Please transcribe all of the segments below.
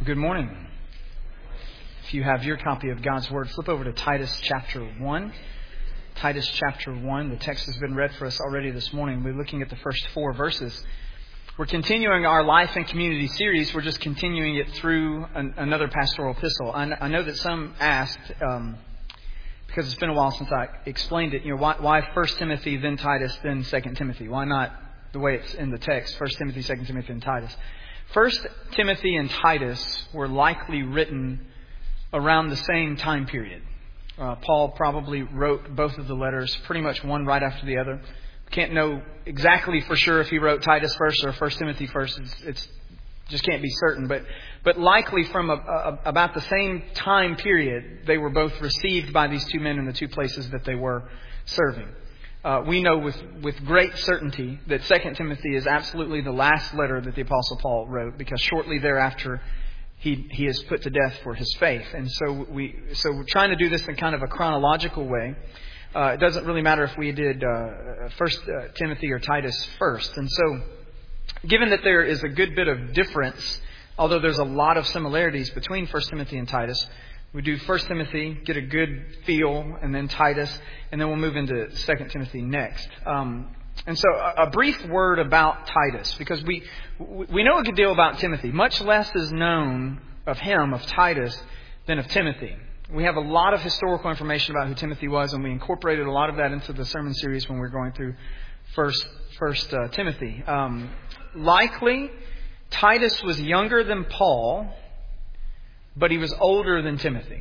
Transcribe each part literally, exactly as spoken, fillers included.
Good morning. If you have your copy of God's Word, flip over to Titus chapter one. Titus chapter one. The text has been read for us already this morning. We're looking at the first four verses. We're continuing our Life and Community series. We're just continuing it through an, another pastoral epistle. I, I know that some asked, um, because it's been a while since I explained it, you know, why, why First Timothy, then Titus, then Second Timothy? Why not the way it's in the text, First Timothy, Second Timothy, and Titus? First Timothy and Titus were likely written around the same time period. Uh, Paul probably wrote both of the letters, pretty much one right after the other. Can't know exactly for sure if he wrote Titus first or First Timothy first. It's, it's just can't be certain, but but likely from a, a, about the same time period, they were both received by these two men in the two places that they were serving. Uh, we know with, with great certainty that Second Timothy is absolutely the last letter that the Apostle Paul wrote, because shortly thereafter he he is put to death for his faith. And so we so we're trying to do this in kind of a chronological way. Uh, it doesn't really matter if we did uh, First uh, Timothy or Titus first. And so, given that there is a good bit of difference, although there's a lot of similarities between First Timothy and Titus, we do First Timothy, get a good feel, and then Titus, and then we'll move into Second Timothy next. Um, and so a, a brief word about Titus, because we we know a good deal about Timothy. Much less is known of him, of Titus, than of Timothy. We have a lot of historical information about who Timothy was, and we incorporated a lot of that into the sermon series when we were going through First, first uh, Timothy. Um, likely, Titus was younger than Paul, but he was older than Timothy.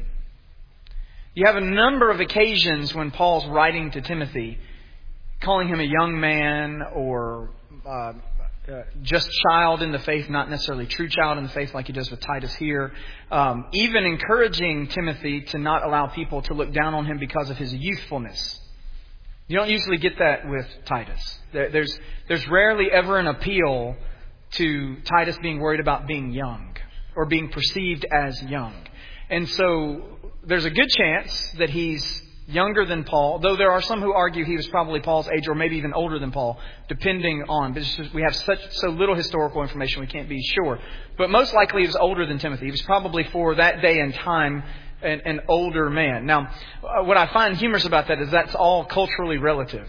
You have a number of occasions when Paul's writing to Timothy, calling him a young man or uh, uh, just child in the faith, not necessarily true child in the faith like he does with Titus here. Um, even encouraging Timothy to not allow people to look down on him because of his youthfulness. You don't usually get that with Titus. There, there's, there's rarely ever an appeal to Titus being worried about being young or being perceived as young. And so there's a good chance that he's younger than Paul, though there are some who argue he was probably Paul's age or maybe even older than Paul, depending on, but just, we have such so little historical information we can't be sure. But most likely he was older than Timothy. He was probably for that day and time an, an older man. Now, uh, what I find humorous about that is that's all culturally relative.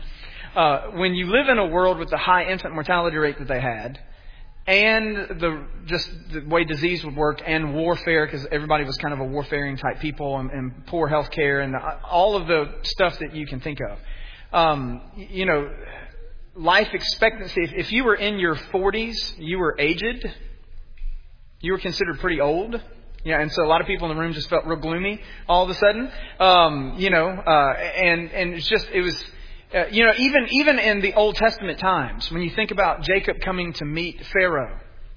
uh, when you live in a world with the high infant mortality rate that they had, and the just the way disease would work, and warfare, because everybody was kind of a warfaring type people, and, and poor health care, and the, all of the stuff that you can think of. Um, you know, life expectancy, if, if you were in your forties, you were aged. You were considered pretty old. Yeah, and so a lot of people in the room just felt real gloomy all of a sudden. Um, you know, uh, and, and it's just, it was... Uh, you know, even even in the Old Testament times, when you think about Jacob coming to meet Pharaoh,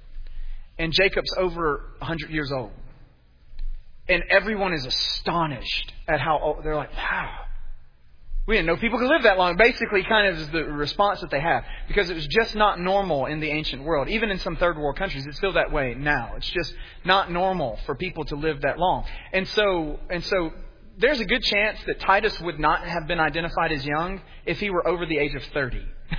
and Jacob's over one hundred years old, and everyone is astonished at how old, they're like, wow, we didn't know people could live that long. Basically, kind of is the response that they have, because it was just not normal in the ancient world. Even in some third world countries, it's still that way now. It's just not normal for people to live that long. And so, and so, there's a good chance that Titus would not have been identified as young if he were over the age of thirty.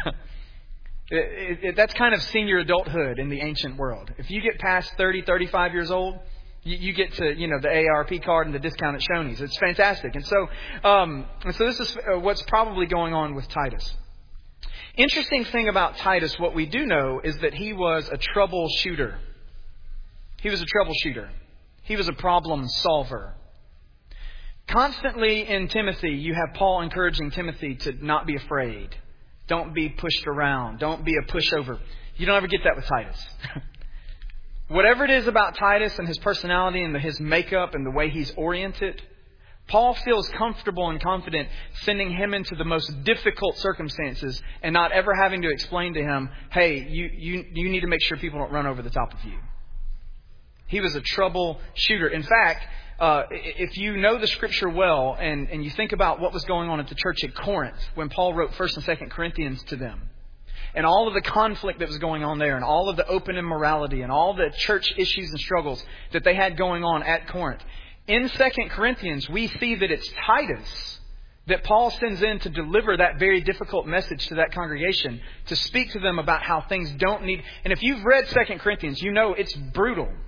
it, it, it, that's kind of senior adulthood in the ancient world. If you get past thirty, thirty-five years old, you, you get to, you know, the A A R P card and the discount at Shoney's. It's fantastic. And so, um, and so this is what's probably going on with Titus. Interesting thing about Titus, what we do know is that he was a troubleshooter. He was a troubleshooter. He was a problem solver. Constantly in Timothy, you have Paul encouraging Timothy to not be afraid. Don't be pushed around. Don't be a pushover. You don't ever get that with Titus. Whatever it is about Titus and his personality and his makeup and the way he's oriented, Paul feels comfortable and confident sending him into the most difficult circumstances and not ever having to explain to him, hey, you, you, you need to make sure people don't run over the top of you. He was a troubleshooter. In fact, Uh, if you know the Scripture well and, and you think about what was going on at the church at Corinth when Paul wrote First and Second Corinthians to them, and all of the conflict that was going on there, and all of the open immorality, and all the church issues and struggles that they had going on at Corinth, in Second Corinthians we see that it's Titus that Paul sends in to deliver that very difficult message to that congregation, to speak to them about how things don't need... And if you've read Second Corinthians, you know it's brutal.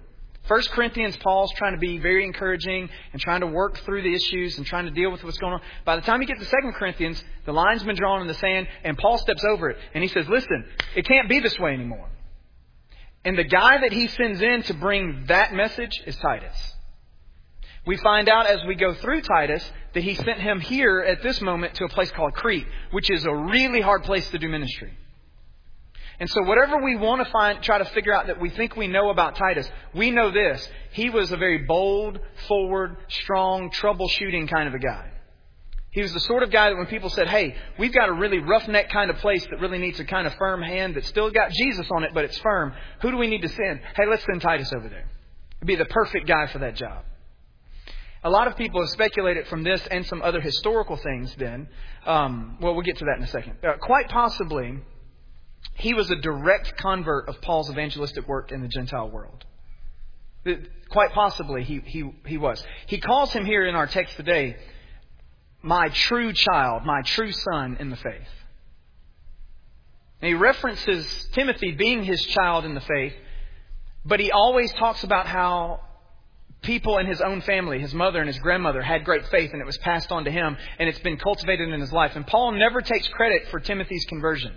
First Corinthians, Paul's trying to be very encouraging and trying to work through the issues and trying to deal with what's going on. By the time you get to Second Corinthians, the line's been drawn in the sand and Paul steps over it and he says, listen, it can't be this way anymore. And the guy that he sends in to bring that message is Titus. We find out as we go through Titus that he sent him here at this moment to a place called Crete, which is a really hard place to do ministry. And so whatever we want to find, try to figure out that we think we know about Titus, we know this. He was a very bold, forward, strong, troubleshooting kind of a guy. He was the sort of guy that when people said, hey, we've got a really roughneck kind of place that really needs a kind of firm hand that's still got Jesus on it, but it's firm. Who do we need to send? Hey, let's send Titus over there. He'd be the perfect guy for that job. A lot of people have speculated from this and some other historical things then. Um, well, we'll get to that in a second. Uh, quite possibly, he was a direct convert of Paul's evangelistic work in the Gentile world. Quite possibly he, he, he was. He calls him here in our text today, my true child, my true son in the faith. And he references Timothy being his child in the faith, but he always talks about how people in his own family, his mother and his grandmother, had great faith and it was passed on to him and it's been cultivated in his life. And Paul never takes credit for Timothy's conversion.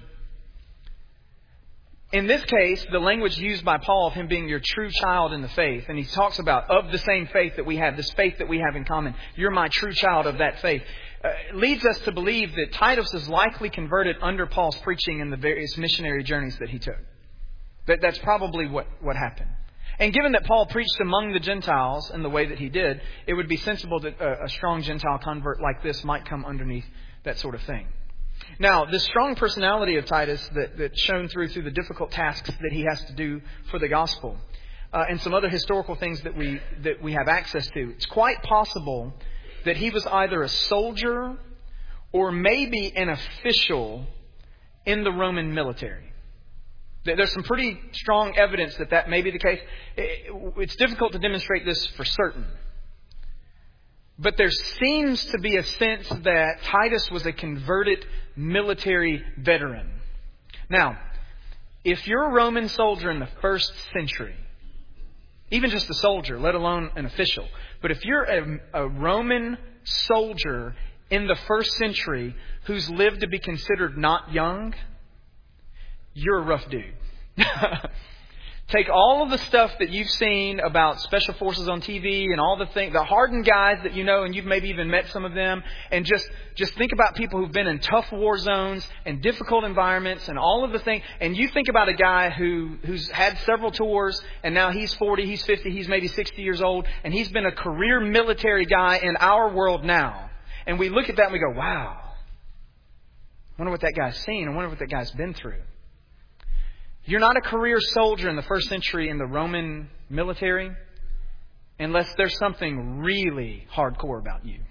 In this case, the language used by Paul of him being your true child in the faith, and he talks about of the same faith that we have, this faith that we have in common, you're my true child of that faith, uh, leads us to believe that Titus is likely converted under Paul's preaching in the various missionary journeys that he took. That, that's probably what, what happened. And given that Paul preached among the Gentiles in the way that he did, it would be sensible that a, a strong Gentile convert like this might come underneath that sort of thing. Now, the strong personality of Titus that, that's shown through through the difficult tasks that he has to do for the gospel, uh, and some other historical things that we that we have access to, it's quite possible that he was either a soldier or maybe an official in the Roman military. There's some pretty strong evidence that that may be the case. It's difficult to demonstrate this for certain. But there seems to be a sense that Titus was a converted military veteran. Now, if you're a Roman soldier in the first century, even just a soldier, let alone an official, but if you're a, a Roman soldier in the first century who's lived to be considered not young, you're a rough dude. Take all of the stuff that you've seen about special forces on T V and all the things, the hardened guys that you know, and you've maybe even met some of them, and just, just think about people who've been in tough war zones and difficult environments and all of the things. And you think about a guy who, who's had several tours and now he's forty, he's fifty, he's maybe sixty years old, and he's been a career military guy in our world now. And we look at that and we go, wow, I wonder what that guy's seen. I wonder what that guy's been through. You're not a career soldier in the first century in the Roman military unless there's something really hardcore about you.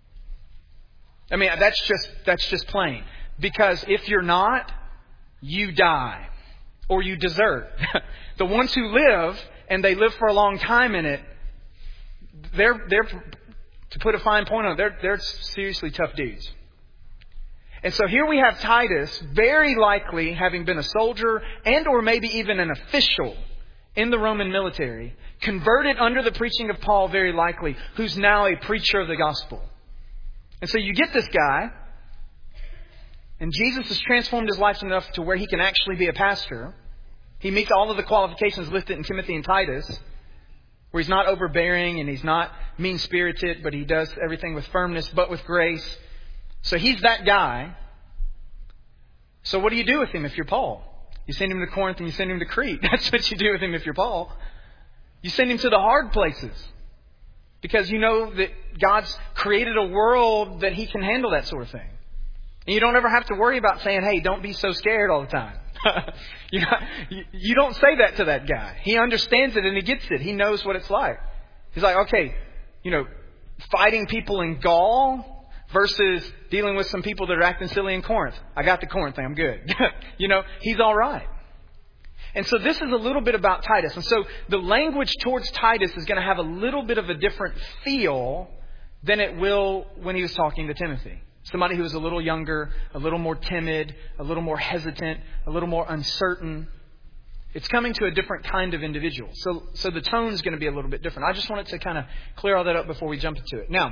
I mean, that's just that's just plain. Because if you're not, you die or you desert. The ones who live and they live for a long time in it, they're they're to put a fine point on it, they're they're seriously tough dudes. And so here we have Titus, very likely having been a soldier and or maybe even an official in the Roman military, converted under the preaching of Paul, very likely, who's now a preacher of the gospel. And so you get this guy, and Jesus has transformed his life enough to where he can actually be a pastor. He meets all of the qualifications listed in Timothy and Titus, where he's not overbearing and he's not mean-spirited, but he does everything with firmness but with grace. So he's that guy. So what do you do with him if you're Paul? You send him to Corinth and you send him to Crete. That's what you do with him if you're Paul. You send him to the hard places. Because you know that God's created a world that he can handle that sort of thing. And you don't ever have to worry about saying, hey, don't be so scared all the time. you, know, you don't say that to that guy. He understands it and he gets it. He knows what it's like. He's like, okay, you know, fighting people in Gaul versus dealing with some people that are acting silly in Corinth. I got the Corinth thing. I'm good. You know, he's all right. And so this is a little bit about Titus. And so the language towards Titus is going to have a little bit of a different feel than it will when he was talking to Timothy. Somebody who was a little younger, a little more timid, a little more hesitant, a little more uncertain. It's coming to a different kind of individual. So, so the tone is going to be a little bit different. I just wanted to kind of clear all that up before we jump into it. Now,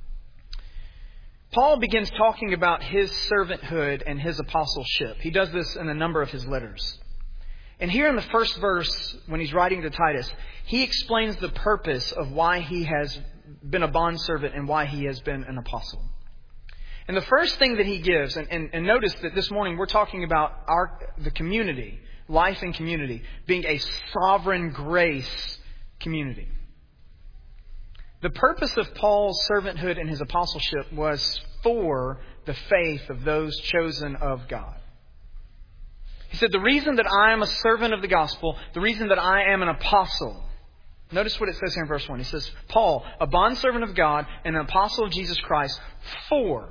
Paul begins talking about his servanthood and his apostleship. He does this in a number of his letters. And here in the first verse, when he's writing to Titus, he explains the purpose of why he has been a bondservant and why he has been an apostle. And the first thing that he gives, and, and, and notice that this morning we're talking about our the community, life and community, being a sovereign grace community. The purpose of Paul's servanthood and his apostleship was for the faith of those chosen of God. He said, the reason that I am a servant of the gospel, the reason that I am an apostle. Notice what it says here in verse one. He says, Paul, a bondservant of God and an apostle of Jesus Christ, for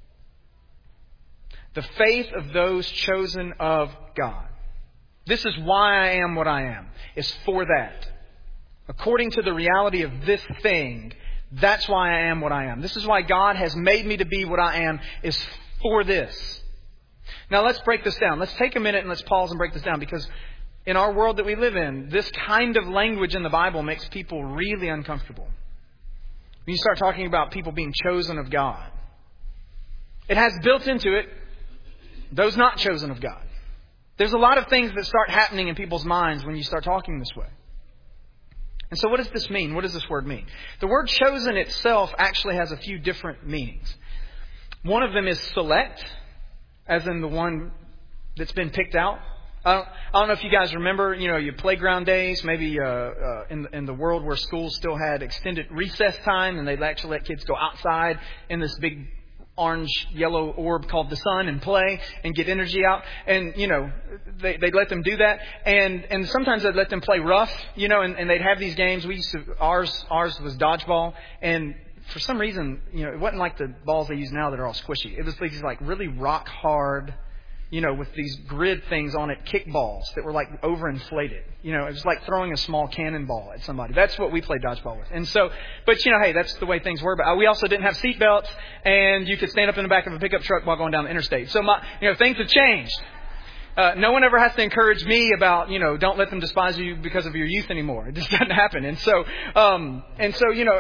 the faith of those chosen of God. This is why I am what I am. It's for that. According to the reality of this thing, that's why I am what I am. This is why God has made me to be what I am, is for this. Now let's break this down. Let's take a minute and let's pause and break this down, because in our world that we live in, this kind of language in the Bible makes people really uncomfortable. When you start talking about people being chosen of God, it has built into it those not chosen of God. There's a lot of things that start happening in people's minds when you start talking this way. And so what does this mean? What does this word mean? The word chosen itself actually has a few different meanings. One of them is select, as in the one that's been picked out. I don't, I don't know if you guys remember, you know, your playground days, maybe uh, uh, in, in the world where schools still had extended recess time and they'd actually let kids go outside in this big orange, yellow orb called the sun and play and get energy out. And, you know, they, they'd let them do that. And, and sometimes they'd let them play rough, you know, and, and they'd have these games. We used to, ours, ours was dodgeball. And for some reason, you know, it wasn't like the balls they use now that are all squishy. It was these like really rock hard, you know, with these grid things on it, kickballs that were like overinflated. You know, it was like throwing a small cannonball at somebody. That's what we played dodgeball with. And so, but you know, hey, that's the way things were. But we also didn't have seat belts, and you could stand up in the back of a pickup truck while going down the interstate. So my, you know, things have changed. Uh, no one ever has to encourage me about, you know, don't let them despise you because of your youth anymore. It just doesn't happen. And so, um, and so, you know,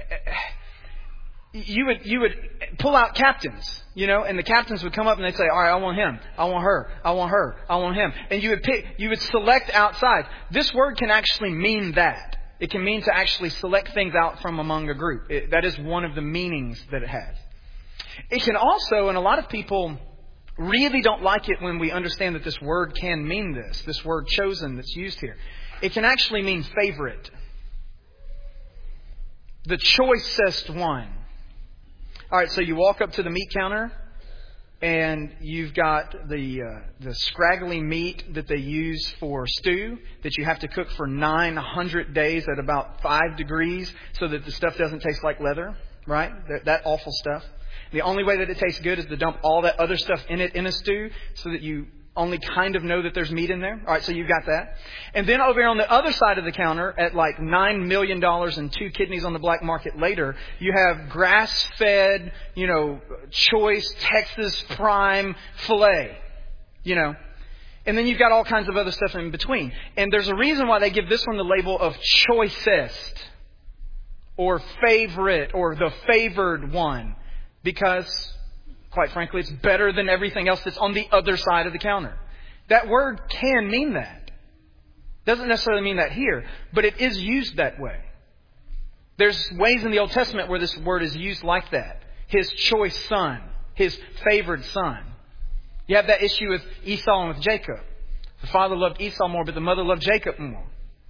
you would, you would pull out captains. You know, and the captains would come up and they'd say, all right, I want him. I want her. I want her. I want him. And you would pick, you would select outside. This word can actually mean that. It can mean to actually select things out from among a group. It, that is one of the meanings that it has. It can also, and a lot of people really don't like it when we understand that this word can mean this, this word chosen that's used here. It can actually mean favorite. The choicest one. All right, so you walk up to the meat counter, and you've got the uh, the scraggly meat that they use for stew that you have to cook for nine hundred days at about five degrees so that the stuff doesn't taste like leather, right? That, that awful stuff. The only way that it tastes good is to dump all that other stuff in it in a stew so that you only kind of know that there's meat in there. All right, so you've got that. And then over here on the other side of the counter, at like nine million dollars and two kidneys on the black market later, you have grass-fed, you know, choice Texas prime filet, you know. And then you've got all kinds of other stuff in between. And there's a reason why they give this one the label of choicest or favorite or the favored one. Because, quite frankly, it's better than everything else that's on the other side of the counter. That word can mean that. Doesn't necessarily mean that here, but it is used that way. There's ways in the Old Testament where this word is used like that. His choice son, his favored son. You have that issue with Esau and with Jacob. The father loved Esau more, but the mother loved Jacob more.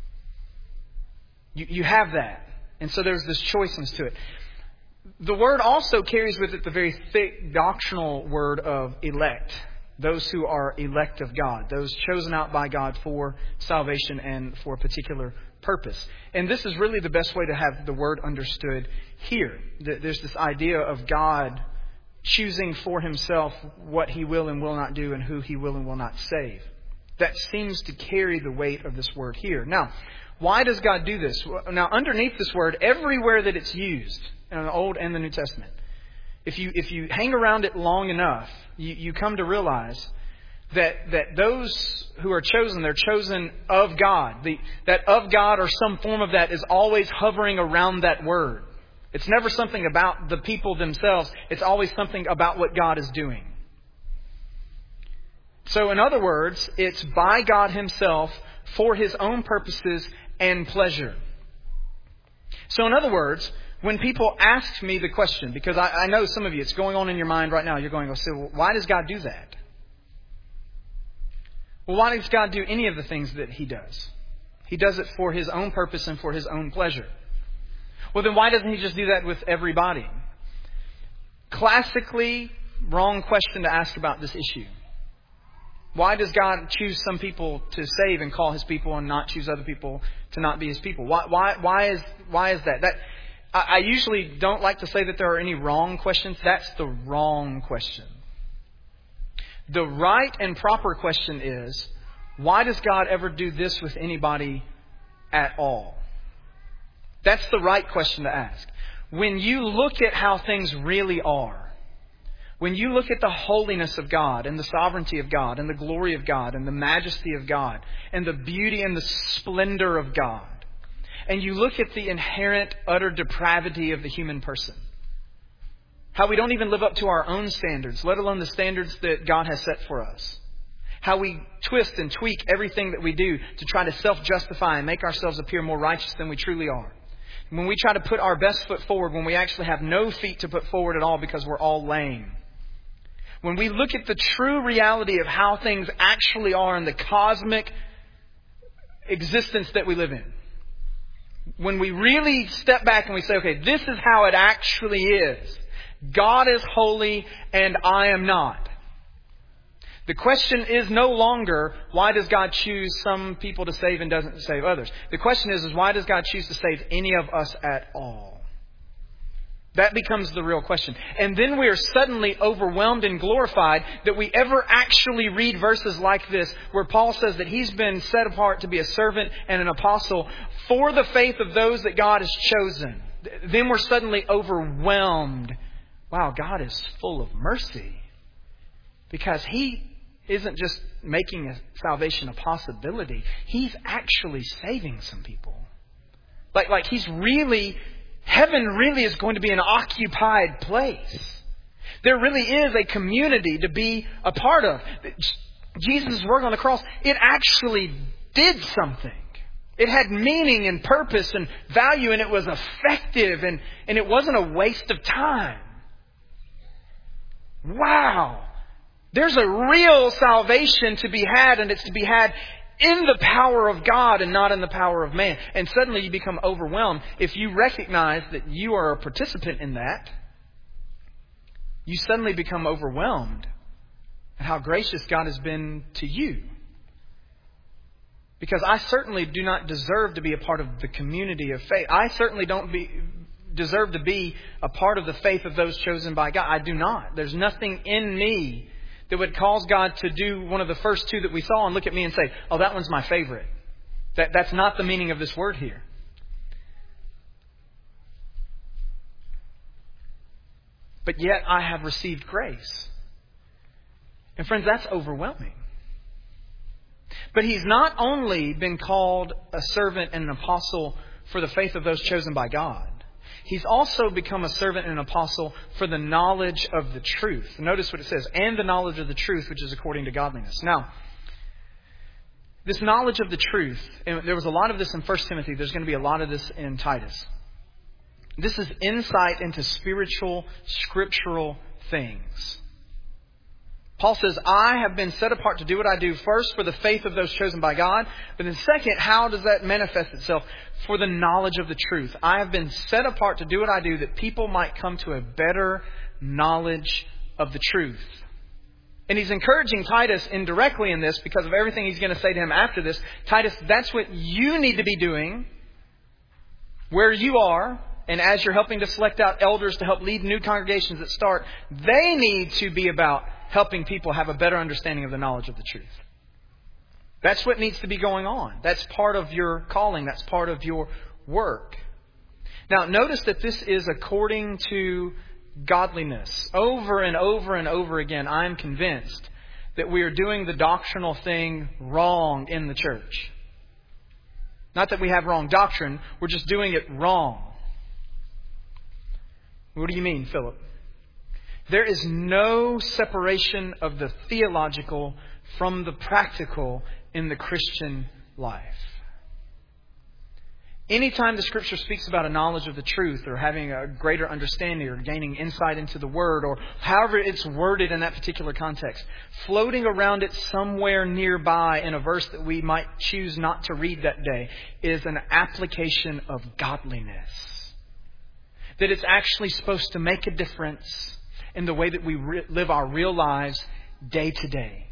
You, you have that. And so there's this choiceness to it. The word also carries with it the very thick doctrinal word of elect. Those who are elect of God. Those chosen out by God for salvation and for a particular purpose. And this is really the best way to have the word understood here. There's this idea of God choosing for himself what he will and will not do and who he will and will not save. That seems to carry the weight of this word here. Now, why does God do this? Now, underneath this word, everywhere that it's used, in the Old and the New Testament, if you if you hang around it long enough, you, you come to realize that that those who are chosen, they're chosen of God. The, that of God or some form of that is always hovering around that word. It's never something about the people themselves. It's always something about what God is doing. So in other words, it's by God Himself for His own purposes and pleasure. So in other words, when people ask me the question, because I, I know some of you, it's going on in your mind right now, you're going, oh, so well, why does God do that? Well, why does God do any of the things that He does? He does it for His own purpose and for His own pleasure. Well, then why doesn't He just do that with everybody? Classically, wrong question to ask about this issue. Why does God choose some people to save and call His people and not choose other people to not be His people? Why, why, why is, why is that? That I, I usually don't like to say that there are any wrong questions. That's the wrong question. The right and proper question is, why does God ever do this with anybody at all? That's the right question to ask. When you look at how things really are, when you look at the holiness of God and the sovereignty of God and the glory of God and the majesty of God and the beauty and the splendor of God, and you look at the inherent utter depravity of the human person, how we don't even live up to our own standards, let alone the standards that God has set for us, how we twist and tweak everything that we do to try to self-justify and make ourselves appear more righteous than we truly are. When we try to put our best foot forward when we actually have no feet to put forward at all because we're all lame. When we look at the true reality of how things actually are in the cosmic existence that we live in. When we really step back and we say, okay, this is how it actually is. God is holy and I am not. The question is no longer, why does God choose some people to save and doesn't save others? The question is, is why does God choose to save any of us at all? That becomes the real question. And then we are suddenly overwhelmed and glorified that we ever actually read verses like this, where Paul says that he's been set apart to be a servant and an apostle for the faith of those that God has chosen. Then we're suddenly overwhelmed. Wow, God is full of mercy. Because He isn't just making a salvation a possibility. He's actually saving some people. Like, like He's really... Heaven really is going to be an occupied place. There really is a community to be a part of. Jesus' work on the cross, it actually did something. It had meaning and purpose and value, and it was effective, and, and it wasn't a waste of time. Wow! There's a real salvation to be had, and it's to be had in the power of God and not in the power of man. And suddenly you become overwhelmed. If you recognize that you are a participant in that, you suddenly become overwhelmed at how gracious God has been to you. Because I certainly do not deserve to be a part of the community of faith. I certainly don't be, deserve to be a part of the faith of those chosen by God. I do not. There's nothing in me that would cause God to do one of the first two that we saw and look at me and say, oh, that one's my favorite. That, that's not the meaning of this word here. But yet I have received grace. And friends, that's overwhelming. But He's not only been called a servant and an apostle for the faith of those chosen by God. He's also become a servant and an apostle for the knowledge of the truth. Notice what it says, and the knowledge of the truth, which is according to godliness. Now, this knowledge of the truth, and there was a lot of this in First Timothy. There's going to be a lot of this in Titus. This is insight into spiritual, scriptural things. Paul says, I have been set apart to do what I do, first for the faith of those chosen by God. But then second, how does that manifest itself? For the knowledge of the truth. I have been set apart to do what I do that people might come to a better knowledge of the truth. And he's encouraging Titus indirectly in this because of everything he's going to say to him after this. Titus, that's what you need to be doing where you are. And as you're helping to select out elders to help lead new congregations that start, they need to be about helping people have a better understanding of the knowledge of the truth. That's what needs to be going on. That's part of your calling. That's part of your work. Now, notice that this is according to godliness. Over and over and over again, I'm convinced that we are doing the doctrinal thing wrong in the church. Not that we have wrong doctrine, we're just doing it wrong. What do you mean, Philip? There is no separation of the theological from the practical in the Christian life. Anytime the Scripture speaks about a knowledge of the truth or having a greater understanding or gaining insight into the Word or however it's worded in that particular context, floating around it somewhere nearby in a verse that we might choose not to read that day is an application of godliness. That it's actually supposed to make a difference in the way that we re- live our real lives day to day.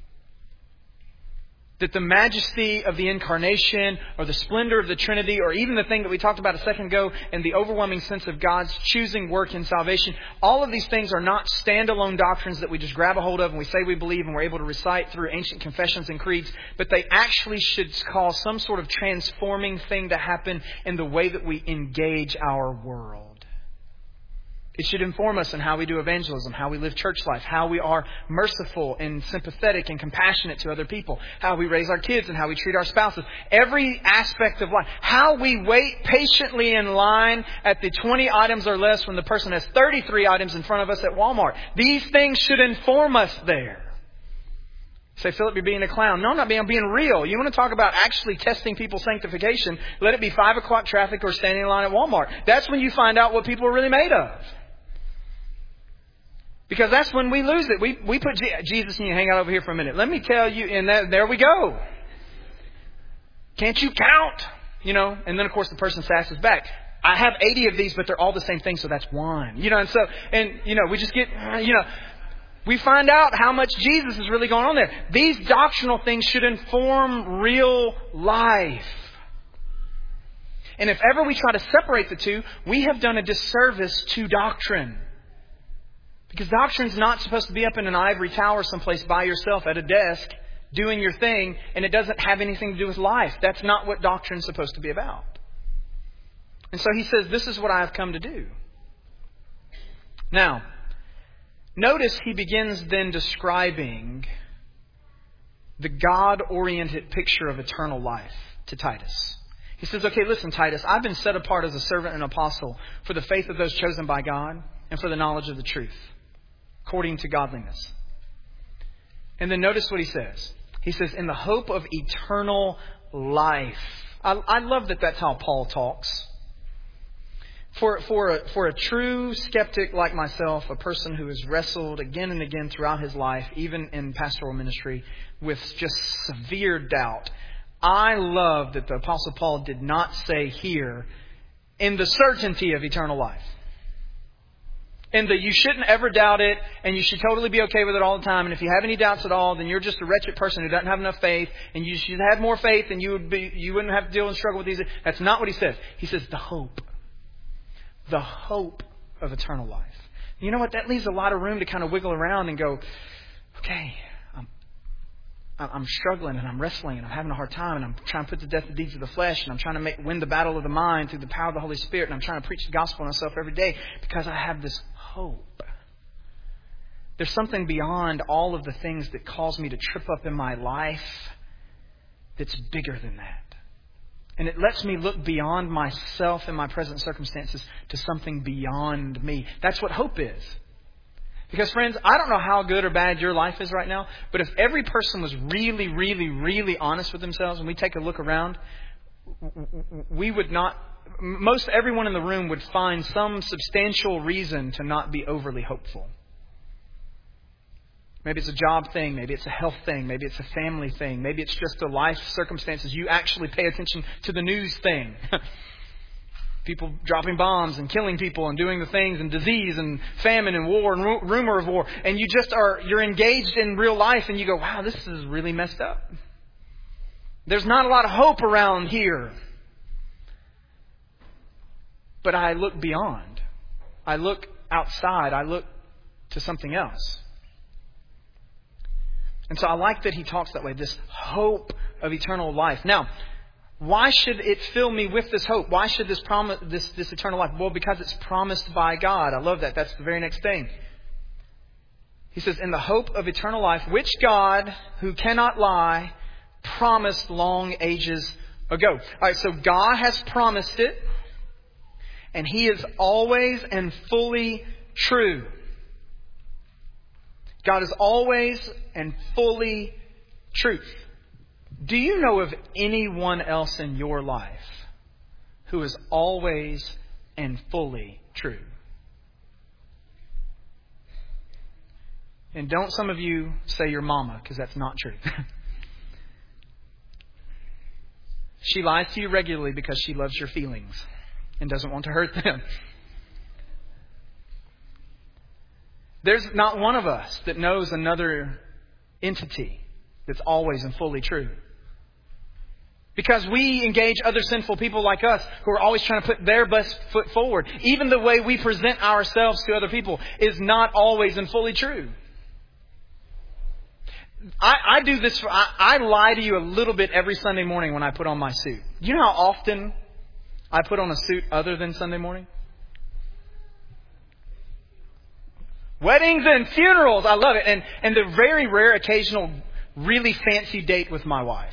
That the majesty of the incarnation or the splendor of the Trinity or even the thing that we talked about a second ago and the overwhelming sense of God's choosing work in salvation, all of these things are not standalone doctrines that we just grab a hold of and we say we believe and we're able to recite through ancient confessions and creeds, but they actually should cause some sort of transforming thing to happen in the way that we engage our world. It should inform us in how we do evangelism, how we live church life, how we are merciful and sympathetic and compassionate to other people, how we raise our kids and how we treat our spouses. Every aspect of life. How we wait patiently in line at the twenty items or less when the person has thirty-three items in front of us at Walmart. These things should inform us there. Say, Philip, you're being a clown. No, I'm not being, I'm being real. You want to talk about actually testing people's sanctification, let it be five o'clock traffic or standing in line at Walmart. That's when you find out what people are really made of. Because that's when we lose it. We we put Jesus, and you hang out over here for a minute. Let me tell you, and that, there we go. Can't you count? You know, and then of course the person sasses back. I have eighty of these, but they're all the same thing, so that's one. You know, and so, and you know, we just get, you know, we find out how much Jesus is really going on there. These doctrinal things should inform real life. And if ever we try to separate the two, we have done a disservice to doctrine. Because doctrine's not supposed to be up in an ivory tower someplace by yourself at a desk doing your thing, and it doesn't have anything to do with life. That's not what doctrine's supposed to be about. And so he says, this is what I have come to do. Now, notice he begins then describing the God-oriented picture of eternal life to Titus. He says, okay, listen, Titus, I've been set apart as a servant and apostle for the faith of those chosen by God and for the knowledge of the truth, according to godliness. And then notice what he says. He says, in the hope of eternal life. I, I love that that's how Paul talks. For, for, a, for a true skeptic like myself, a person who has wrestled again and again throughout his life, even in pastoral ministry, with just severe doubt, I love that the Apostle Paul did not say here, in the certainty of eternal life. And that you shouldn't ever doubt it, and you should totally be okay with it all the time. And if you have any doubts at all, then you're just a wretched person who doesn't have enough faith, and you should have more faith, and you would be, you wouldn't have to deal and struggle with these. That's not what he says. He says the hope, the hope of eternal life. You know what? That leaves a lot of room to kind of wiggle around and go, okay, I'm, I'm struggling and I'm wrestling and I'm having a hard time and I'm trying to put to death the deeds of the flesh and I'm trying to make, win the battle of the mind through the power of the Holy Spirit, and I'm trying to preach the gospel to myself every day because I have this hope. There's something beyond all of the things that cause me to trip up in my life that's bigger than that. And it lets me look beyond myself and my present circumstances to something beyond me. That's what hope is. Because friends, I don't know how good or bad your life is right now, but if every person was really, really, really honest with themselves and we take a look around, we would not, most everyone in the room would find some substantial reason to not be overly hopeful. Maybe it's a job thing, maybe it's a health thing, maybe it's a family thing, maybe it's just the life circumstances. You actually pay attention to the news thing. People dropping bombs and killing people and doing the things, and disease and famine and war and ru- rumor of war. And you just are, you're engaged in real life and you go, wow, this is really messed up. There's not a lot of hope around here. But I look beyond. I look outside. I look to something else. And so I like that he talks that way, this hope of eternal life. Now, why should it fill me with this hope? Why should this promise, this, this eternal life? Well, because it's promised by God. I love that. That's the very next thing. He He says, in the hope of eternal life, which God, who cannot lie, promised long ages ago. All right, so God has promised it, and He is always and fully true. God is always and fully true. Do you know of anyone else in your life who is always and fully true? And don't some of you say your mama, because that's not true. She lies to you regularly because she loves your feelings and doesn't want to hurt them. There's not one of us that knows another entity that's always and fully true. Because we engage other sinful people like us who are always trying to put their best foot forward. Even the way we present ourselves to other people is not always and fully true. I, I do this, for, I, I lie to you a little bit every Sunday morning when I put on my suit. Do you know how often I put on a suit other than Sunday morning? Weddings and funerals. I love it. And, and the very rare occasional really fancy date with my wife.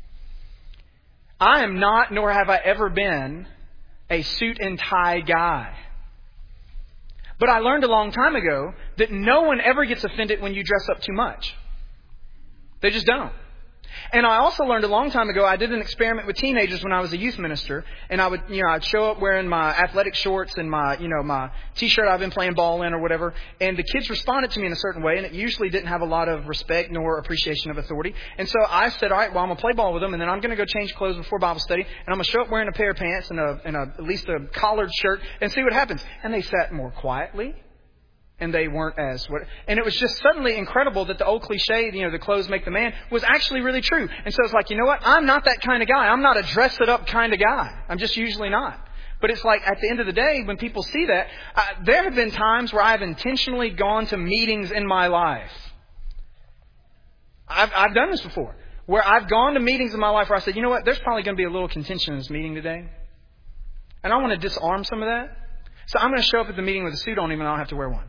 I am not, nor have I ever been, a suit and tie guy. But I learned a long time ago that no one ever gets offended when you dress up too much. They just don't. And I also learned a long time ago, I did an experiment with teenagers when I was a youth minister. And I would, you know, I'd show up wearing my athletic shorts and my, you know, my t-shirt I've been playing ball in or whatever. And the kids responded to me in a certain way. And it usually didn't have a lot of respect nor appreciation of authority. And so I said, all right, well, I'm going to play ball with them. And then I'm going to go change clothes before Bible study. And I'm going to show up wearing a pair of pants and a, and a, at least a collared shirt and see what happens. And they sat more quietly. And they weren't as what, and it was just suddenly incredible that the old cliche, you know, the clothes make the man, was actually really true. And so it's like, you know what? I'm not that kind of guy. I'm not a dress it up kind of guy. I'm just usually not. But it's like at the end of the day, when people see that, uh, there have been times where I've intentionally gone to meetings in my life. I've, I've done this before, where I've gone to meetings in my life where I said, you know what? There's probably going to be a little contention in this meeting today. And I want to disarm some of that. So I'm going to show up at the meeting with a suit on even though I don't have to wear one.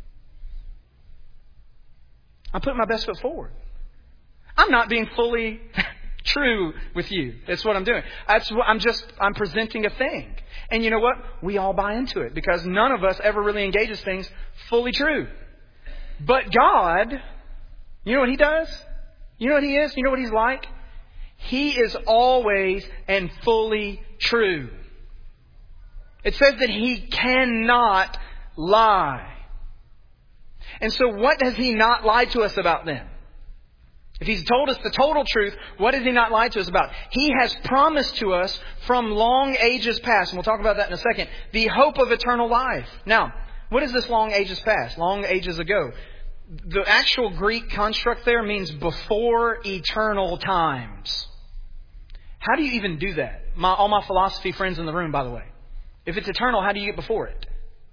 I'm putting my best foot forward. I'm not being fully true with you. That's what I'm doing. That's what I'm just, I'm presenting a thing. And you know what? We all buy into it because none of us ever really engages things fully true. But God, you know what He does? You know what He is? You know what He's like? He is always and fully true. It says that He cannot lie. And so what has He not lied to us about then? If He's told us the total truth, what has He not lied to us about? He has promised to us from long ages past, and we'll talk about that in a second, the hope of eternal life. Now, what is this long ages past? Long ages ago. The actual Greek construct there means before eternal times. How do you even do that? My, all my philosophy friends in the room, by the way. If it's eternal, how do you get before it?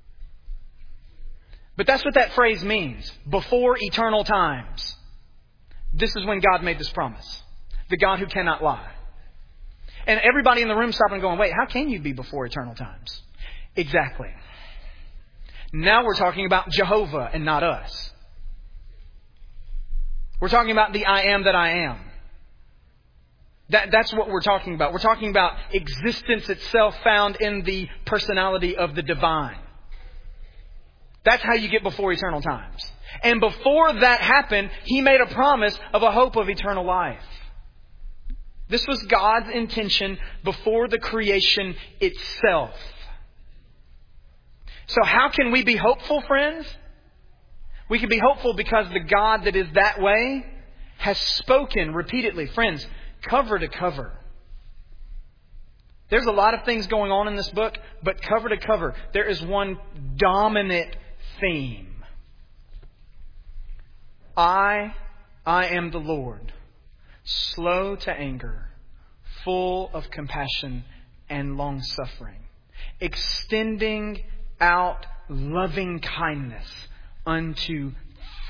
But that's what that phrase means. Before eternal times. This is when God made this promise. The God who cannot lie. And everybody in the room stopped and going, wait, how can you be before eternal times? Exactly. Now we're talking about Jehovah and not us. We're talking about the I am that I am. That, that's what we're talking about. We're talking about existence itself found in the personality of the divine. That's how you get before eternal times. And before that happened, He made a promise of a hope of eternal life. This was God's intention before the creation itself. So how can we be hopeful, friends? We can be hopeful because the God that is that way has spoken repeatedly. Friends, cover to cover. There's a lot of things going on in this book, but cover to cover, there is one dominant theme. I, I am the Lord, slow to anger, full of compassion and long suffering, extending out loving kindness unto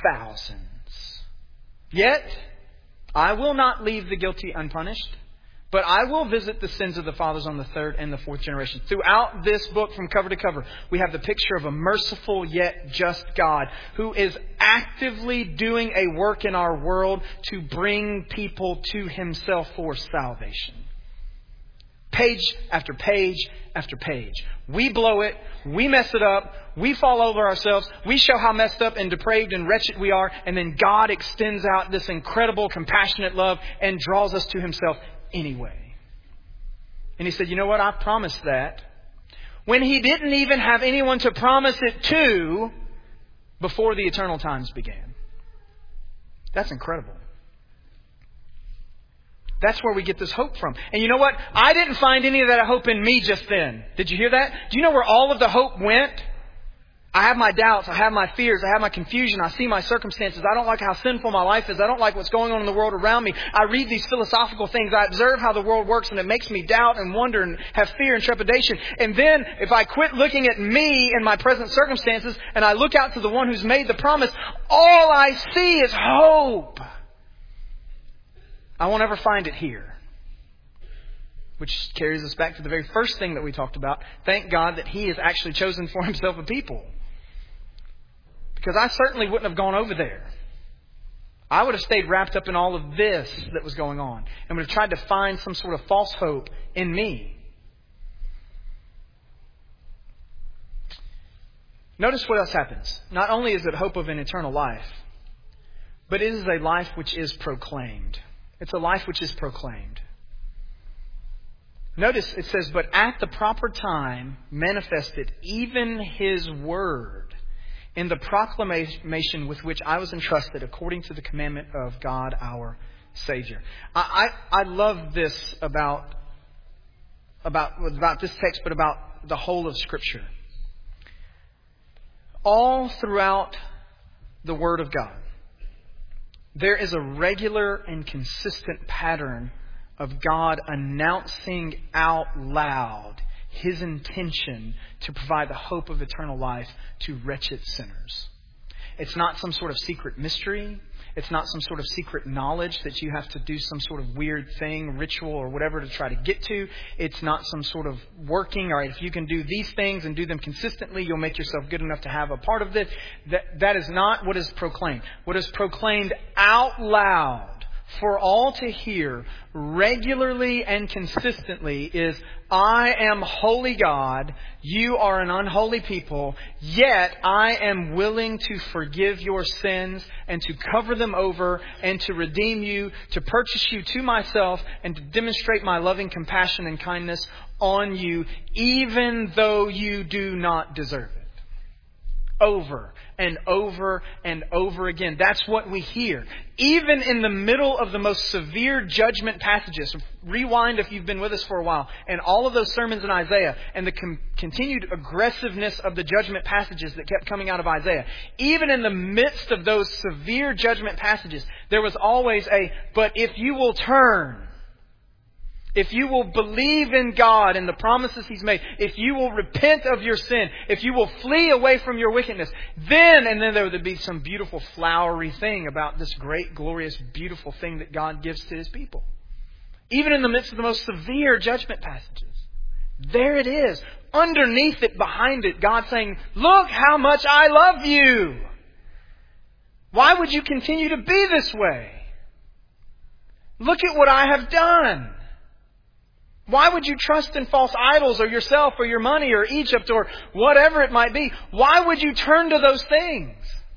thousands. Yet, I will not leave the guilty unpunished, But I will visit the sins of the fathers on the third and the fourth generation. Throughout this book, from cover to cover, we have the picture of a merciful yet just God who is actively doing a work in our world to bring people to Himself for salvation. Page after page after page. We blow it. We mess it up. We fall over ourselves. We show how messed up and depraved and wretched we are. And then God extends out this incredible, compassionate love and draws us to Himself anyway. And He said, you know what? I promised that. When He didn't even have anyone to promise it to before the eternal times began. That's incredible. That's where we get this hope from. And you know what? I didn't find any of that hope in me just then. Did you hear that? Do you know where all of the hope went? I have my doubts. I have my fears. I have my confusion. I see my circumstances. I don't like how sinful my life is. I don't like what's going on in the world around me. I read these philosophical things. I observe how the world works, and it makes me doubt and wonder and have fear and trepidation. And then if I quit looking at me and my present circumstances and I look out to the one who's made the promise, all I see is hope. I won't ever find it here. Which carries us back to the very first thing that we talked about. Thank God that He has actually chosen for Himself a people. Because I certainly wouldn't have gone over there. I would have stayed wrapped up in all of this that was going on. And would have tried to find some sort of false hope in me. Notice what else happens. Not only is it hope of an eternal life, but it is a life which is proclaimed. It's a life which is proclaimed. Notice it says, but at the proper time manifested even His word in the proclamation with which I was entrusted according to the commandment of God our Savior. I, I, I love this about, about, about this text, but about the whole of Scripture. All throughout the Word of God, there is a regular and consistent pattern of God announcing out loud His intention to provide the hope of eternal life to wretched sinners. It's not some sort of secret mystery. It's not some sort of secret knowledge that you have to do some sort of weird thing, ritual or whatever to try to get to. It's not some sort of working, all right, if you can do these things and do them consistently, you'll make yourself good enough to have a part of this. That, that is not what is proclaimed. What is proclaimed out loud for all to hear regularly and consistently is, I am holy God, you are an unholy people, yet I am willing to forgive your sins and to cover them over and to redeem you, to purchase you to myself and to demonstrate my loving compassion and kindness on you, even though you do not deserve it. Over and over and over again. That's what we hear. Even in the middle of the most severe judgment passages. Rewind if you've been with us for a while. And all of those sermons in Isaiah and the com- continued aggressiveness of the judgment passages that kept coming out of Isaiah. Even in the midst of those severe judgment passages, there was always a, but if you will turn, if you will believe in God and the promises He's made, if you will repent of your sin, if you will flee away from your wickedness, then, and then there would be some beautiful flowery thing about this great, glorious, beautiful thing that God gives to His people. Even in the midst of the most severe judgment passages. There it is. Underneath it, behind it, God saying, look how much I love you. Why would you continue to be this way? Look at what I have done. Why would you trust in false idols or yourself or your money or Egypt or whatever it might be? Why would you turn to those things?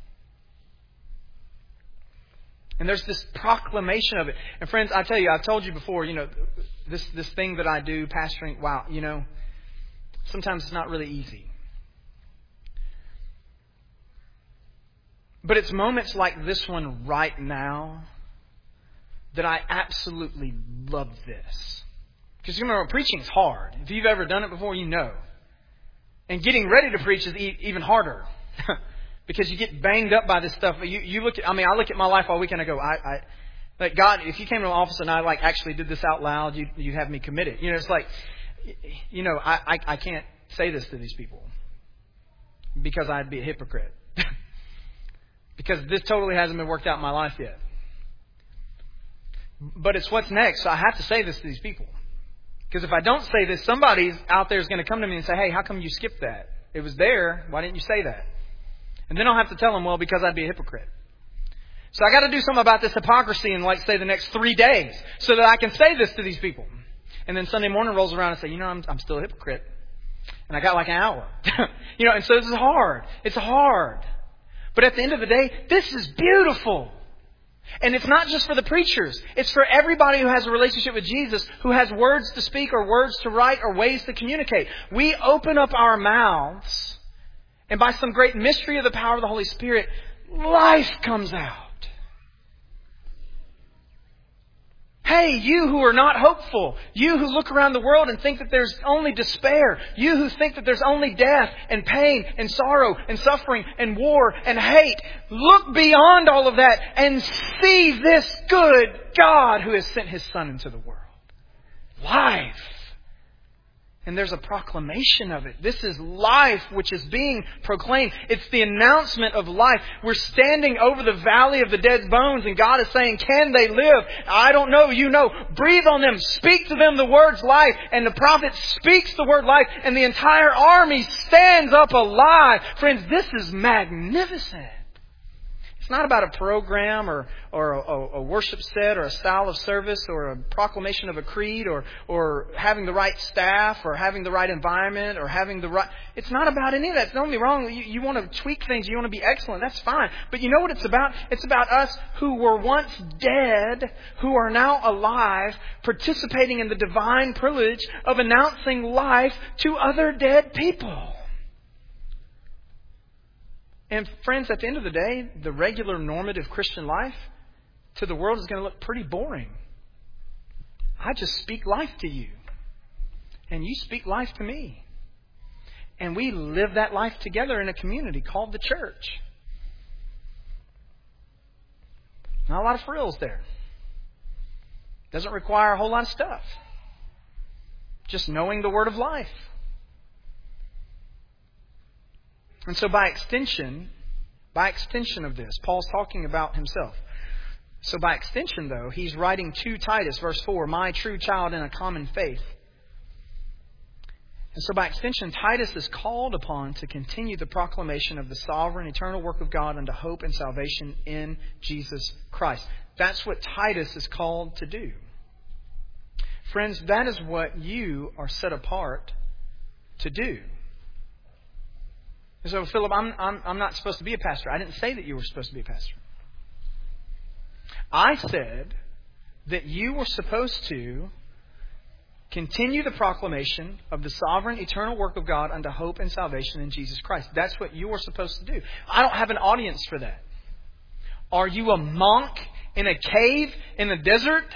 And there's this proclamation of it. And friends, I tell you, I've told you before, you know, this, this thing that I do, pastoring, wow, you know, sometimes it's not really easy. But it's moments like this one right now that I absolutely love this. Because you remember, preaching is hard. If you've ever done it before, you know. And getting ready to preach is e- even harder. Because you get banged up by this stuff. You, you look at, I mean, I look at my life all weekend and I go, I, I, like God, if you came to my office and I like actually did this out loud, you you have me committed. You know, it's like, you know, I, I, I can't say this to these people. Because I'd be a hypocrite. Because this totally hasn't been worked out in my life yet. But it's what's next. So I have to say this to these people. Because if I don't say this, somebody out there is going to come to me and say, hey, how come you skipped that? It was there. Why didn't you say that? And then I'll have to tell them, well, because I'd be a hypocrite. So I got to do something about this hypocrisy in, like, say, the next three days so that I can say this to these people. And then Sunday morning rolls around and say, you know, I'm, I'm still a hypocrite. And I got like an hour. you know, and so this is hard. It's hard. But at the end of the day, this is beautiful. And it's not just for the preachers. It's for everybody who has a relationship with Jesus, who has words to speak or words to write or ways to communicate. We open up our mouths, and by some great mystery of the power of the Holy Spirit, life comes out. Hey, you who are not hopeful, you who look around the world and think that there's only despair, you who think that there's only death and pain and sorrow and suffering and war and hate, look beyond all of that and see this good God who has sent His Son into the world. Life. And there's a proclamation of it. This is life which is being proclaimed. It's the announcement of life. We're standing over the valley of the dead bones and God is saying, can they live? I don't know. You know. Breathe on them. Speak to them the words life. And the prophet speaks the word life and the entire army stands up alive. Friends, this is magnificent. It's not about a program or, or a, a worship set or a style of service or a proclamation of a creed or, or having the right staff or having the right environment or having the right... It's not about any of that. It's only wrong. You, you want to tweak things. You want to be excellent. That's fine. But you know what it's about? It's about us who were once dead, who are now alive, participating in the divine privilege of announcing life to other dead people. And friends, at the end of the day, the regular normative Christian life to the world is going to look pretty boring. I just speak life to you. And you speak life to me. And we live that life together in a community called the church. Not a lot of frills there. Doesn't require a whole lot of stuff. Just knowing the word of life. And so by extension, by extension of this, Paul's talking about himself. So by extension, though, he's writing to Titus, verse four, my true child in a common faith. And so by extension, Titus is called upon to continue the proclamation of the sovereign, eternal work of God unto hope and salvation in Jesus Christ. That's what Titus is called to do. Friends, that is what you are set apart to do. And so, Philip, I'm, I'm, I'm not supposed to be a pastor. I didn't say that you were supposed to be a pastor. I said that you were supposed to continue the proclamation of the sovereign, eternal work of God unto hope and salvation in Jesus Christ. That's what you were supposed to do. I don't have an audience for that. Are you a monk in a cave in the desert?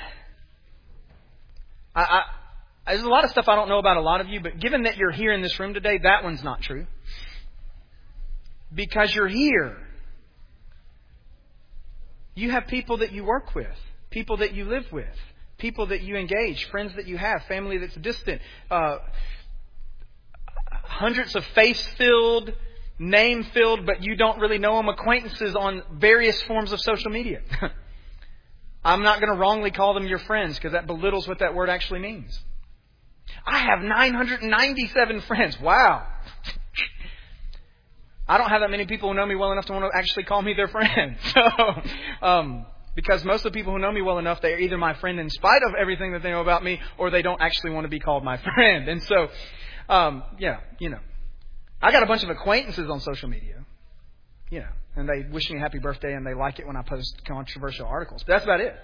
I, I, there's a lot of stuff I don't know about a lot of you, but given that you're here in this room today, that one's not true. Because you're here. You have people that you work with, people that you live with, people that you engage, friends that you have, family that's distant, uh, hundreds of face-filled, name-filled, but you don't really know them, acquaintances on various forms of social media. I'm not going to wrongly call them your friends because that belittles what that word actually means. I have nine hundred ninety-seven friends. Wow. I don't have that many people who know me well enough to want to actually call me their friend. So, um, because most of the people who know me well enough, they are either my friend in spite of everything that they know about me, or they don't actually want to be called my friend. And so, um, yeah, you know, I got a bunch of acquaintances on social media, you know, and they wish me a happy birthday and they like it when I post controversial articles. But that's about it.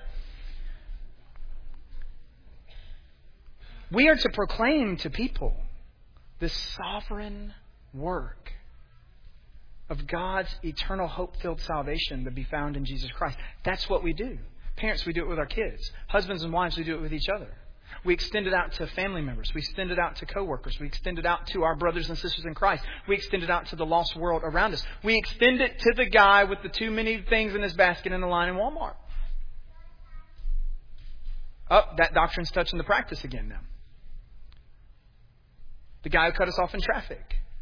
We are to proclaim to people this sovereign work of God's eternal hope-filled salvation to be found in Jesus Christ. That's what we do. Parents, we do it with our kids. Husbands and wives, we do it with each other. We extend it out to family members. We extend it out to coworkers. We extend it out to our brothers and sisters in Christ. We extend it out to the lost world around us. We extend it to the guy with the too many things in his basket in the line in Walmart. Oh, that doctrine's touching the practice again now. The guy who cut us off in traffic.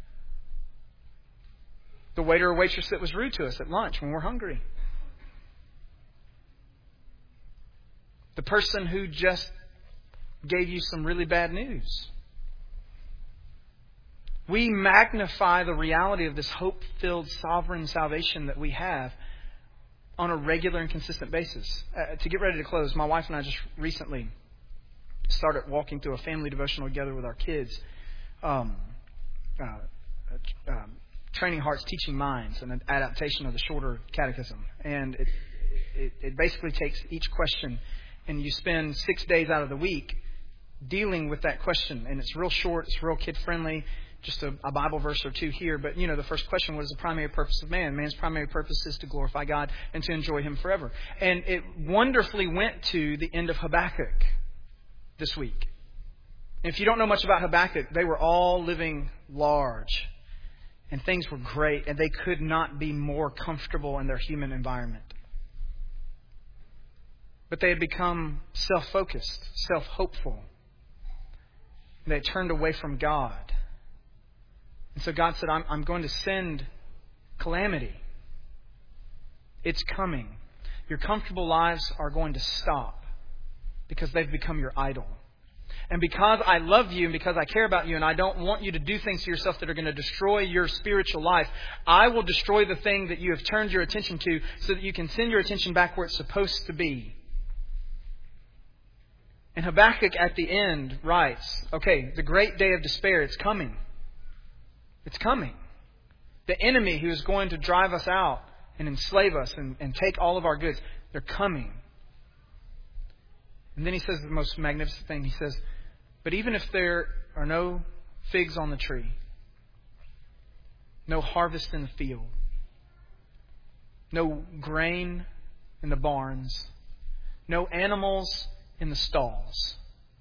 The waiter or waitress that was rude to us at lunch when we're hungry. The person who just gave you some really bad news. We magnify the reality of this hope-filled sovereign salvation that we have on a regular and consistent basis. Uh, to get ready to close, my wife and I just recently started walking through a family devotional together with our kids. Um, uh, um, Training Hearts, Teaching Minds, an adaptation of the shorter catechism. And it, it, it basically takes each question, and you spend six days out of the week dealing with that question. And it's real short, it's real kid-friendly, just a, a Bible verse or two here. But, you know, the first question, what is the primary purpose of man? Man's primary purpose is to glorify God and to enjoy Him forever. And it wonderfully went to the end of Habakkuk this week. And if you don't know much about Habakkuk, they were all living large. And things were great. And they could not be more comfortable in their human environment. But they had become self-focused, self-hopeful. They had turned away from God. And so God said, I'm, I'm going to send calamity. It's coming. Your comfortable lives are going to stop because they've become your idol. And because I love you and because I care about you and I don't want you to do things to yourself that are going to destroy your spiritual life, I will destroy the thing that you have turned your attention to so that you can send your attention back where it's supposed to be. And Habakkuk at the end writes, okay, the great day of despair, it's coming. It's coming. The enemy who is going to drive us out and enslave us and, and take all of our goods, they're coming. And then he says the most magnificent thing. He says, but even if there are no figs on the tree, no harvest in the field, no grain in the barns, no animals in the stalls,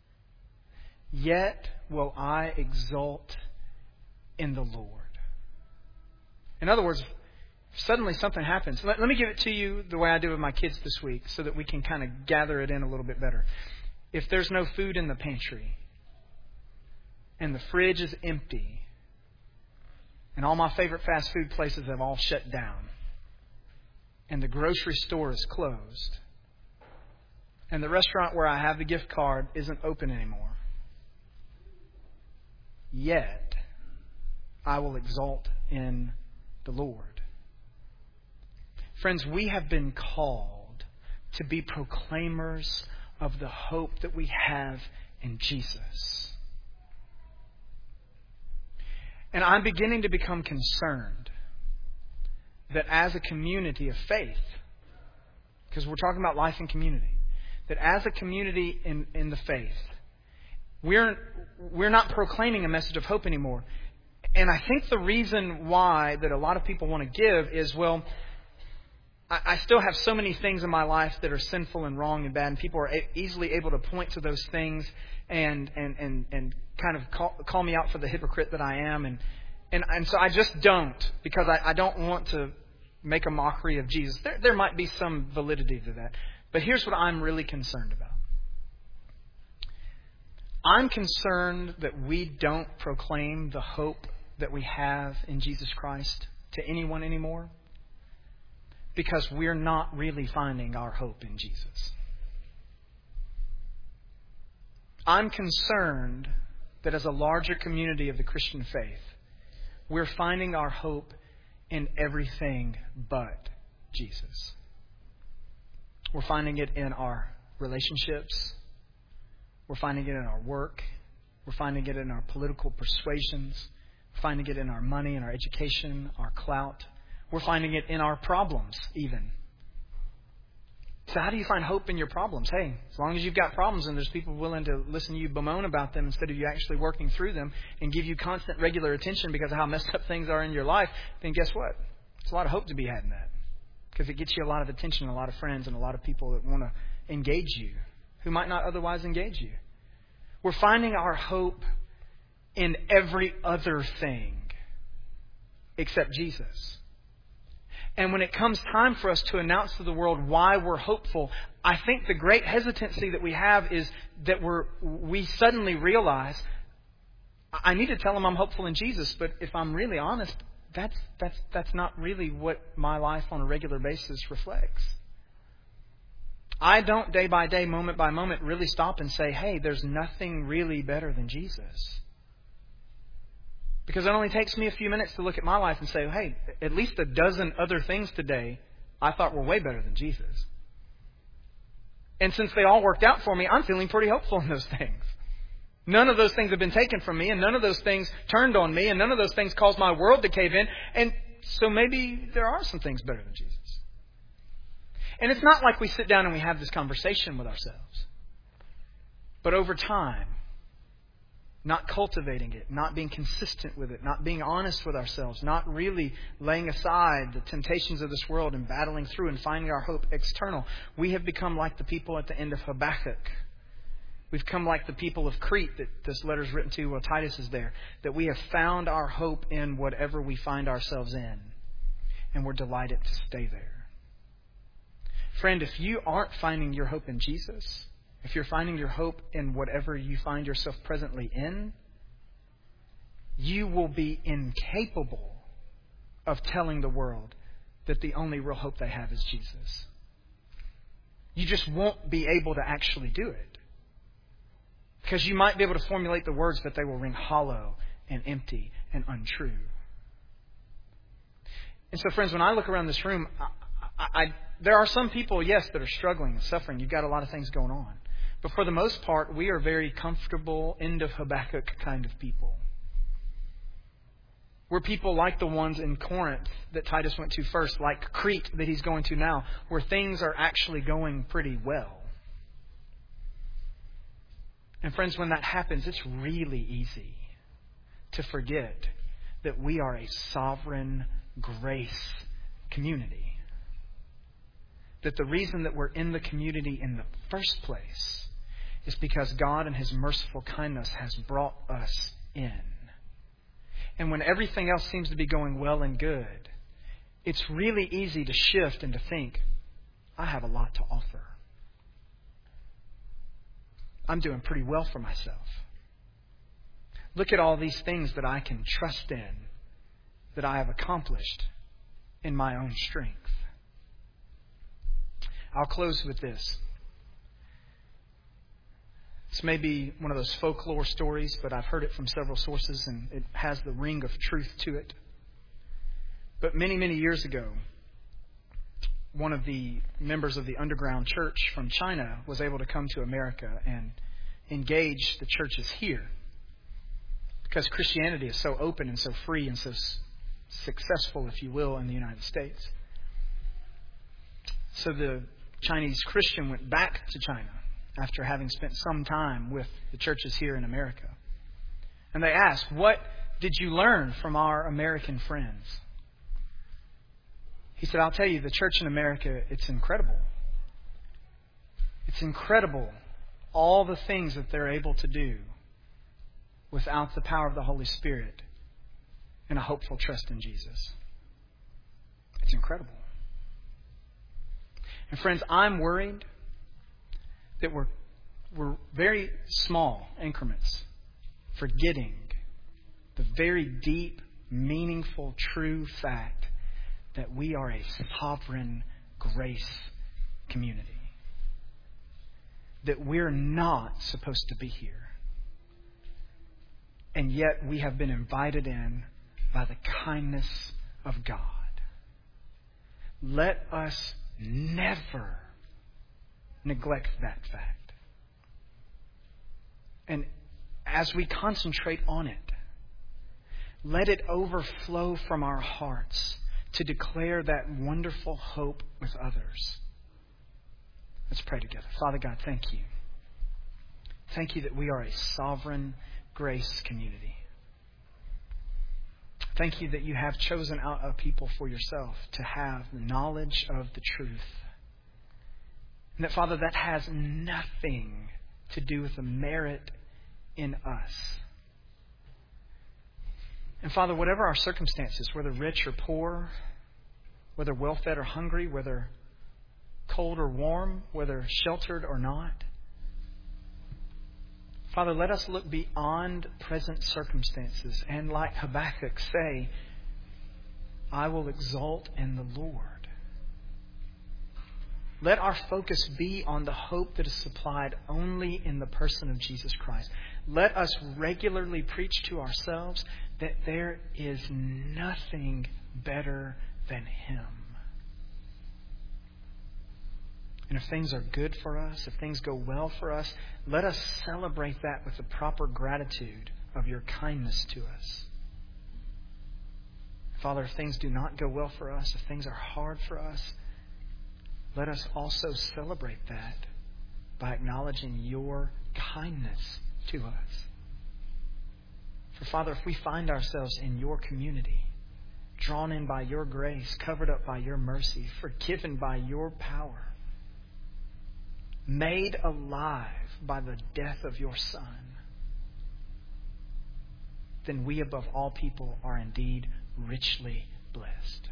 yet will I exult in the Lord. In other words, if suddenly something happens. Let, let me give it to you the way I did with my kids this week so that we can kind of gather it in a little bit better. If there's no food in the pantry and the fridge is empty and all my favorite fast food places have all shut down and the grocery store is closed and the restaurant where I have the gift card isn't open anymore, yet I will exult in the Lord. Friends, we have been called to be proclaimers of the hope that we have in Jesus. And I'm beginning to become concerned that as a community of faith, because we're talking about life in community, that as a community in, in the faith, we're, we're not proclaiming a message of hope anymore. And I think the reason why that a lot of people want to give is, well, I, I still have so many things in my life that are sinful and wrong and bad, and people are a- easily able to point to those things and and and, and kind of call, call me out for the hypocrite that I am. And and, and so I just don't, because I, I don't want to make a mockery of Jesus. There, there might be some validity to that. But here's what I'm really concerned about. I'm concerned that we don't proclaim the hope that we have in Jesus Christ to anyone anymore because we're not really finding our hope in Jesus. I'm concerned that as a larger community of the Christian faith, we're finding our hope in everything but Jesus. We're finding it in our relationships. We're finding it in our work. We're finding it in our political persuasions. We're finding it in our money, in our education, our clout. We're finding it in our problems even. So how do you find hope in your problems? Hey, as long as you've got problems and there's people willing to listen to you bemoan about them instead of you actually working through them and give you constant regular attention because of how messed up things are in your life, then guess what? There's a lot of hope to be had in that. Because it gets you a lot of attention, a lot of friends, and a lot of people that want to engage you who might not otherwise engage you. We're finding our hope in every other thing except Jesus. And when it comes time for us to announce to the world why we're hopeful, I think the great hesitancy that we have is that we're we suddenly realize, I need to tell them I'm hopeful in Jesus, but if I'm really honest, that's that's that's not really what my life on a regular basis reflects. I don't day by day, moment by moment, really stop and say, hey, there's nothing really better than Jesus. Because it only takes me a few minutes to look at my life and say, hey, at least a dozen other things today I thought were way better than Jesus. And since they all worked out for me, I'm feeling pretty hopeful in those things. None of those things have been taken from me, and none of those things turned on me, and none of those things caused my world to cave in. And so maybe there are some things better than Jesus. And it's not like we sit down and we have this conversation with ourselves. But over time, not cultivating it, not being consistent with it, not being honest with ourselves, not really laying aside the temptations of this world and battling through and finding our hope external, we have become like the people at the end of Habakkuk. We've come like the people of Crete that this letter is written to while Titus is there, that we have found our hope in whatever we find ourselves in, and we're delighted to stay there. Friend, if you aren't finding your hope in Jesus, if you're finding your hope in whatever you find yourself presently in, you will be incapable of telling the world that the only real hope they have is Jesus. You just won't be able to actually do it. Because you might be able to formulate the words, but they will ring hollow and empty and untrue. And so, friends, when I look around this room, I, I, I, there are some people, yes, that are struggling and suffering. You've got a lot of things going on. But for the most part, we are very comfortable, end of Habakkuk kind of people. We're people like the ones in Corinth that Titus went to first, like Crete that he's going to now, where things are actually going pretty well. And friends, when that happens, it's really easy to forget that we are a sovereign grace community. That the reason that we're in the community in the first place is because God in His merciful kindness has brought us in. And when everything else seems to be going well and good, it's really easy to shift and to think, I have a lot to offer. I'm doing pretty well for myself. Look at all these things that I can trust in, that I have accomplished in my own strength. I'll close with this. This may be one of those folklore stories, but I've heard it from several sources and it has the ring of truth to it. But many, many years ago, one of the members of the underground church from China was able to come to America and engage the churches here. Because Christianity is so open and so free and so s- successful, if you will, in the United States. So the Chinese Christian went back to China after having spent some time with the churches here in America. And they asked, what did you learn from our American friends? He said, I'll tell you, the church in America, it's incredible. It's incredible all the things that they're able to do without the power of the Holy Spirit and a hopeful trust in Jesus. It's incredible. And friends, I'm worried that we're, we're very small increments forgetting the very deep, meaningful, true fact that we are a sovereign grace community. That we're not supposed to be here. And yet we have been invited in by the kindness of God. Let us never neglect that fact. And as we concentrate on it, let it overflow from our hearts to declare that wonderful hope with others. Let's pray together. Father God, thank you. Thank you that we are a sovereign grace community. Thank you that you have chosen out a people for yourself to have the knowledge of the truth. And that, Father, that has nothing to do with the merit in us. And Father, whatever our circumstances, whether rich or poor, whether well-fed or hungry, whether cold or warm, whether sheltered or not, Father, let us look beyond present circumstances and, like Habakkuk, say, I will exult in the Lord. Let our focus be on the hope that is supplied only in the person of Jesus Christ. Let us regularly preach to ourselves that there is nothing better than Him. And if things are good for us, if things go well for us, let us celebrate that with the proper gratitude of your kindness to us. Father, if things do not go well for us, if things are hard for us, let us also celebrate that by acknowledging your kindness to us. For Father, if we find ourselves in your community, drawn in by your grace, covered up by your mercy, forgiven by your power, made alive by the death of your Son, then we above all people are indeed richly blessed.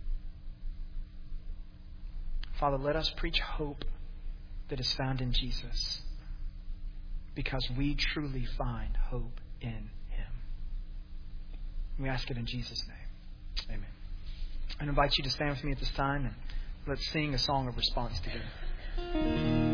Father, let us preach hope that is found in Jesus, because we truly find hope in Him. We ask it in Jesus' name. Amen. I invite you to stand with me at this time and let's sing a song of response together.